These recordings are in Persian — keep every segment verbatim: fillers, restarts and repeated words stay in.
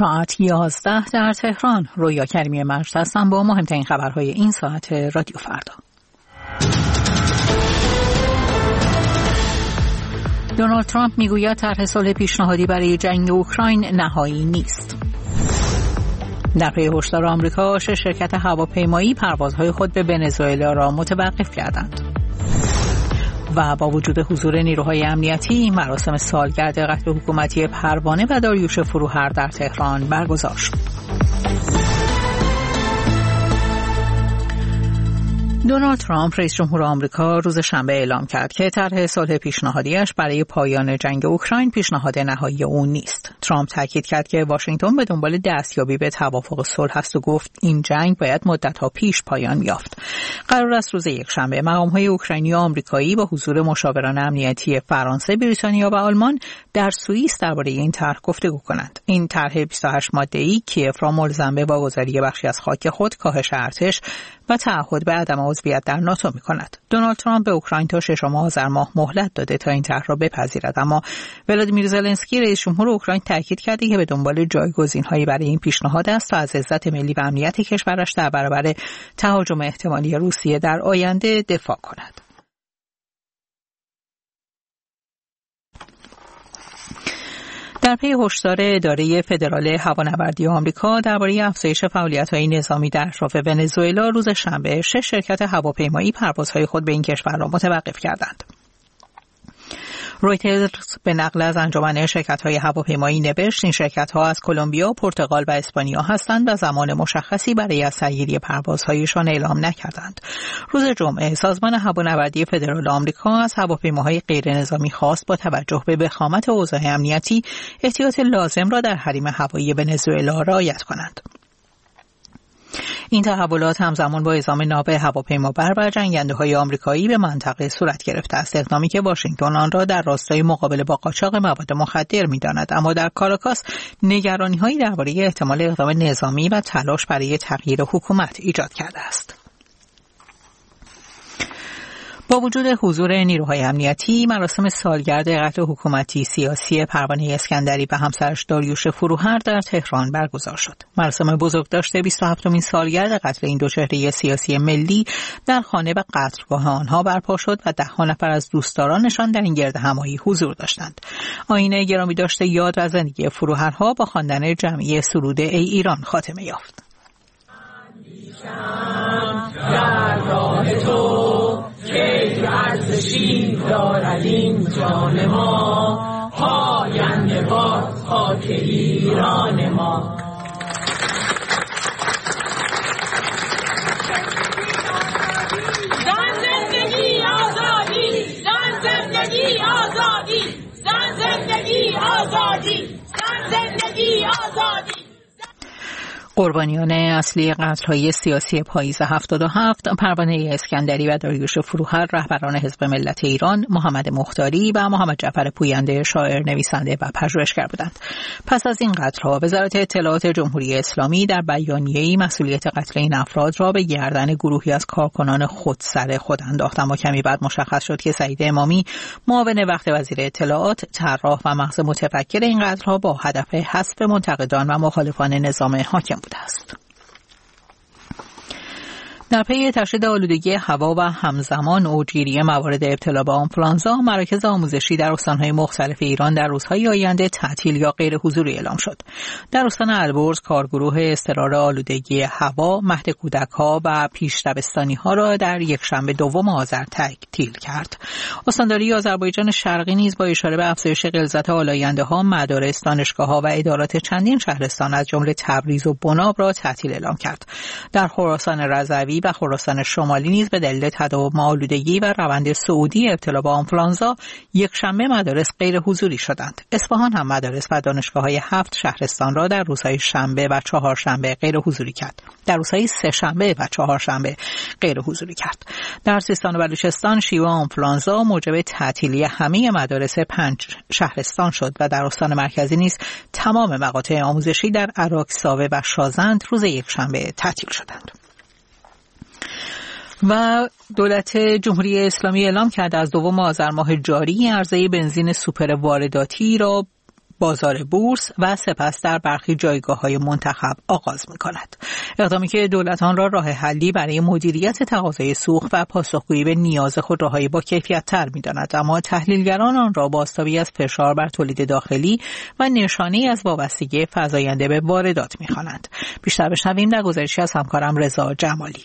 ساعت یازده در تهران. رویا کریمی مجد هستم با مهمترین خبرهای این ساعت رادیو فردا. دونالد ترامپ میگوید طرح صلح پیشنهادی برای جنگ اوکراین نهایی نیست. در پی هشدار آمریکا، شش شرکت هواپیمایی پروازهای خود به ونزوئلا را متوقف کردند. و با وجود حضور نیروهای امنیتی، مراسم سالگرد قتل حکومتی پروانه و داریوش فروهر در تهران برگزار شد. دونالد ترامپ رئیس جمهور آمریکا روز شنبه اعلام کرد که طرح صلح پیشنهادیش برای پایان جنگ اوکراین پیشنهاد نهایی او نیست. ترامپ تاکید کرد که واشنگتن به دنبال دستیابی به توافق صلح است و گفت این جنگ باید مدت‌ها پیش پایان یافت. قرار است روز یکشنبه مقام‌های اوکراینی و آمریکایی با حضور مشاوران امنیتی فرانسه، بریتانیا و آلمان در سوئیس درباره این طرح گفتگو کنند. این طرح بیست و هشت ماده‌ای کیف را ملزم به واگذاری بخشی از خاک خود، کاهش ارتش و تعهد به عدم عضویت در ناتو می‌کند. دونالد ترامپ به اوکراین تا ششم آذر ماه مهلت داده تا این طرح را بپذیرد، اما ولادیمیر زلنسکی رئیس جمهور اوکراین تاکید کرده که به دنبال جایگزین‌هایی برای این پیشنهاد است تا از عزت ملی و امنیت کشورش در برابر تهاجم احتمالی روسیه در آینده دفاع کند. در پی هشدار اداره فدرال هوانوردی آمریکا درباره افزایش فعالیت‌های نظامی در اطراف ونزوئلا، روز شنبه شش شرکت هواپیمایی پروازهای خود به این کشور را متوقف کردند. رویترز به نقل از انجمن شرکت‌های هواپیمایی نوشت این شرکت‌ها از کلمبیا، پرتغال و اسپانیا هستند و زمان مشخصی برای از سرگیری پروازهایشان اعلام نکردند. روز جمعه سازمان هوانوردی فدرال آمریکا از هواپیماهای غیر نظامی خواست با توجه به وخامت اوضاع امنیتی احتیاط لازم را در حریم هوایی ونزوئلا رعایت کنند. این تحولات همزمان با اعزام ناو هواپیمابر و جنگنده‌های آمریکایی به منطقه صورت گرفته است، اقدامی که واشنگتن آن را در راستای مقابله با قاچاق مواد مخدر می‌داند. اما در کاراکاس نگرانی‌هایی درباره احتمال اقدام نظامی و تلاش برای تغییر حکومت ایجاد کرده است. با وجود حضور نیروهای امنیتی، مراسم سالگرد قتل حکومتی سیاسی پروانه اسکندری و همسرش داریوش فروهر در تهران برگزار شد. مراسم بزرگداشت بیست و هفتمین سالگرد قتل این دو چهره سیاسی ملی در خانه و قتلگاه آنها برپا شد و ده نفر از دوستدارانشان در این گردهمایی حضور داشتند. آیین گرامی داشته یاد و زندگی فروهرها با خواندن جمعی سرود ای ایران خاتمه یافت. در راه تو که ارزشی دارد این جان ما، پاینده باد خاک ایران ما. زن زندگی آزادی، زن زندگی آزادی، زن زندگی آزادی، زن زندگی آزادی. قربانیان اصلی قتل‌های سیاسی پاییز هفتاد و هفت، پروانه اسکندری و داریوش فروهر، رهبران حزب ملت ایران، محمد مختاری و محمد جعفر پوینده، شاعر، نویسنده و پژوهشگر بودند. پس از این قتل‌ها، وزارت اطلاعات جمهوری اسلامی در بیانیه‌ای مسئولیت قتل این افراد را به گردن گروهی از کارکنان خودسر خود انداخت، اما کمی بعد مشخص شد که سعید امامی، معاون وقت وزیر اطلاعات، طراح و مغز متفکر این قتل‌ها با هدف حذف منتقدان و مخالفان نظام حاکم بوده است. در پی تشدید آلودگی هوا و همزمان اوجگیری موارد ابتلا به آنفولانزا، مراکز آموزشی در استان‌های مختلف ایران در روزهای آینده تعطیل یا غیر حضوری اعلام شد. در استان البرز، کارگروه اضطرار آلودگی هوا مهد کودک‌ها و پیش دبستانی‌ها را در یکشنبه دوم آذر تعطیل کرد. استانداری آذربایجان شرقی نیز با اشاره به افزایش غلظت آلاینده‌ها، مدارس، دانشگاه‌ها و ادارات چندین شهرستان از جمله تبریز و بناب را تعطیل اعلام کرد. در خراسان رضوی و خراسان شمالی نیز به دلیل تداوم آلودگی و روند صعودی ابتلا به آنفولانزا یکشنبه مدارس غیر حضوری شدند. اصفهان هم مدارس و دانشگاه‌های هفت شهرستان را در روزهای شنبه و چهارشنبه غیر حضوری کرد. در روزهای سه‌شنبه و چهارشنبه غیر حضوری کرد. در سیستان و بلوچستان شیوع آنفولانزا موجب تعطیلی همه مدارس پنج شهرستان شد و در استان مرکزی نیز تمام مقاطع آموزشی در عراقساوه و شازند روز یکشنبه تعطیل شدند. و دولت جمهوری اسلامی اعلام کرده از دوم آذر ماه جاری عرضه بنزین سوپر وارداتی را بازار بورس و سپس در برخی جایگاه‌های منتخب آغاز می‌کند. اقدامی که دولت آن را راه حلی برای مدیریت تقاضای سوخت و پاسخگویی به نیاز خودروهای با کیفیت‌تر می‌داند، اما تحلیلگران آن را بازتابی از فشار بر تولید داخلی و نشانه‌ای از وابستگی فزاینده به واردات می‌خوانند. بیشتر بشنویم در گزارشی از همکارم رضا جمالی.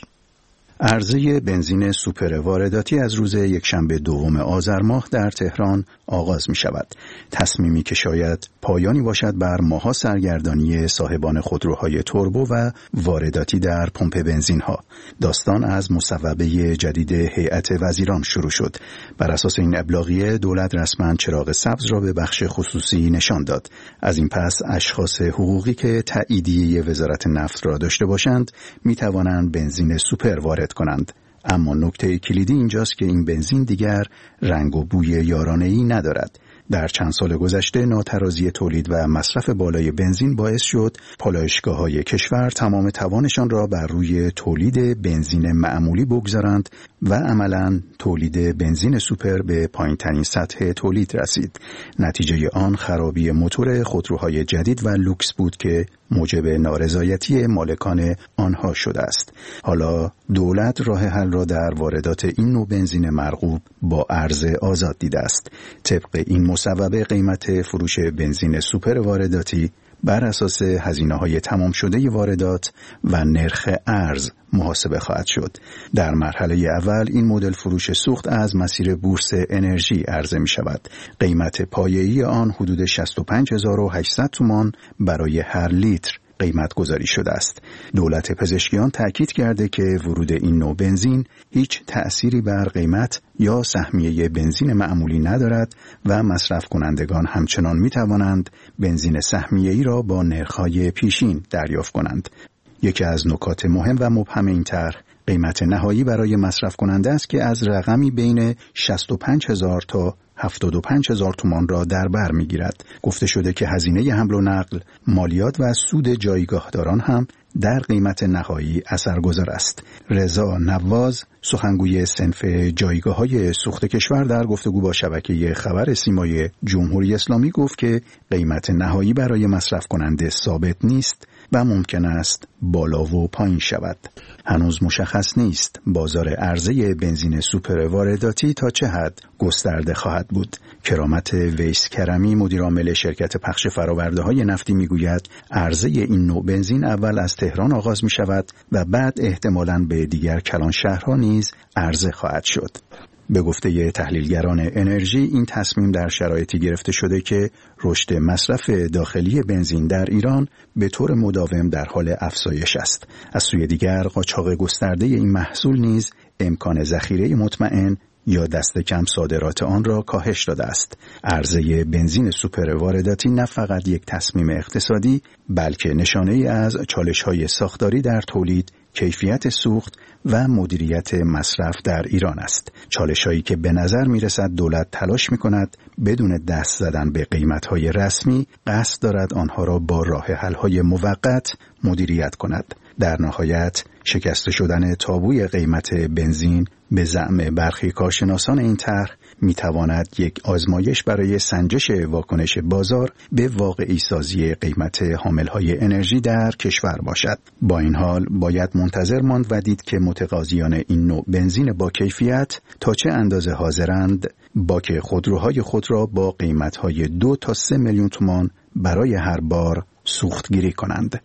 عرضه بنزین سوپر وارداتی از روز یکشنبه دوم آذر ماه در تهران آغاز می شود. تصمیمی که شاید پایانی باشد بر ماها سرگردانی صاحبان خودروهای توربو و وارداتی در پمپ بنزین ها. داستان از مصوبه جدید هیئت وزیران شروع شد. بر اساس این ابلاغیه دولت رسما چراغ سبز را به بخش خصوصی نشان داد. از این پس اشخاص حقوقی که تاییدیه وزارت نفت را داشته باشند می توانند بنزین سوپر وارد کنند. اما نکته کلیدی اینجاست که این بنزین دیگر رنگ و بوی یارانه‌ای ندارد. در چند سال گذشته ناترازی تولید و مصرف بالای بنزین باعث شد پالایشگاه‌های کشور تمام توانشان را بر روی تولید بنزین معمولی بگذارند و عملاً تولید بنزین سوپر به پایین‌ترین سطح تولید رسید. نتیجه آن خرابی موتور خودروهای جدید و لوکس بود که موجب نارضایتی مالکان آنها شده است. حالا دولت راه حل را در واردات این نوع بنزین مرغوب با عرضه آزاد دیده است. طبق این مصوبه قیمت فروش بنزین سوپر وارداتی بر اساس هزینه‌های تمام شده واردات و نرخ ارز محاسبه خواهد شد. در مرحله اول این مدل فروش سوخت از مسیر بورس انرژی عرضه می شود. قیمت پایه‌ای آن حدود شصت و پنج هزار و هشتصد تومان برای هر لیتر قیمت گذاری شده است. دولت پزشکیان تاکید کرده که ورود این نوع بنزین هیچ تأثیری بر قیمت یا سهمیه بنزین معمولی ندارد و مصرف کنندگان همچنان می توانند بنزین سهمیه‌ای را با نرخ‌های پیشین دریافت کنند. یکی از نکات مهم و مبهم این طرح قیمت نهایی برای مصرف کننده است که از رقمی بین شصت و پنج هزار تا هفتاد و پنج هزار تومان را در بر می‌گیرد. گفته شده که هزینه حمل و نقل، مالیات و سود جایگاهداران هم در قیمت نهایی اثرگذار است. رضا نواز، سخنگوی صنف جایگاه‌های سوخت کشور، در گفتگو با شبکه خبر سیمای جمهوری اسلامی گفت که قیمت نهایی برای مصرف کننده ثابت نیست و ممکن است بالا و پایین شود. هنوز مشخص نیست بازار عرضه بنزین سوپر وارداتی تا چه حد گسترده خواهد بود. کرامت ویس کرمی، مدیرعامل شرکت پخش فرآورده‌های نفتی، میگوید عرضه این نوع بنزین اول از تهران آغاز می شود و بعد احتمالاً به دیگر کلان شهرها نیز عرضه خواهد شد. به گفته تحلیلگران انرژی این تصمیم در شرایطی گرفته شده که رشد مصرف داخلی بنزین در ایران به طور مداوم در حال افزایش است. از سوی دیگر قاچاق گسترده این محصول نیز امکان ذخیره مطمئن یا دست کم صادرات آن را کاهش داده است. عرضه بنزین سوپر وارداتی نه فقط یک تصمیم اقتصادی بلکه نشانه‌ای از چالش‌های ساختاری در تولید، کیفیت سوخت و مدیریت مصرف در ایران است. چالش‌هایی که به نظر می‌رسد دولت تلاش می‌کند بدون دست زدن به قیمت‌های رسمی قصد دارد آنها را با راه حل‌های موقت مدیریت کند. در نهایت شکسته شدن تابوی قیمت بنزین به زعم برخی کارشناسان این طرح می‌تواند یک آزمایش برای سنجش واکنش بازار به واقعی سازی قیمت حامل‌های انرژی در کشور باشد. با این حال باید منتظر ماند و دید که متقاضیان این نوع بنزین با کیفیت تا چه اندازه حاضرند باک خودروهای خود را با قیمت‌های دو تا سه میلیون تومان برای هر بار سوختگیری کنند.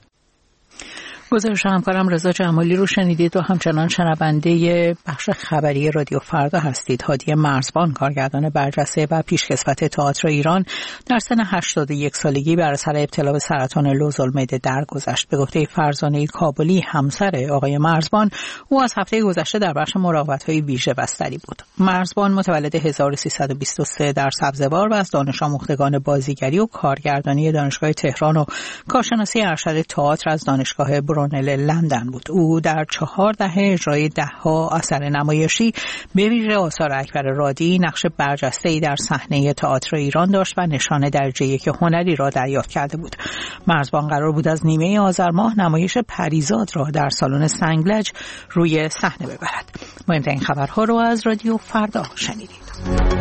گزارش همکارم رضا جمالی رو شنیدید و همچنان شنونده بخش خبری رادیو فردا هستید. هادی مرزبان، کارگردان برجسته و پیشکسوت تئاتر ایران، در سن هشتاد و یک سالگی بر اثر ابتلا به سرطان لوزالمعده درگذشت. به گفته فرزانه کابلی، همسر آقای مرزبان، او از هفته گذشته در بخش مراقبت‌های ویژه بستری بود. مرزبان متولد هزار و سیصد و بیست و سه در سبزوار و از دانش آموختگان بازیگری و کارگردانی دانشگاه تهران و کارشناسی ارشد تئاتر از دانشگاه برونل لندن بود. او در چهار دهه اجرای دهها اثر نمایشی به ویژه آثار اکبر رادی نقش برجسته‌ای در صحنه تئاتر ایران داشت و نشان درجه یک هنری را دریافت کرده بود. مرزبان قرار بود از نیمه آذر ماه نمایش پریزاد را در سالن سنگلج روی صحنه ببرد. مهمترین خبرها رو از رادیو فردا شنیدید.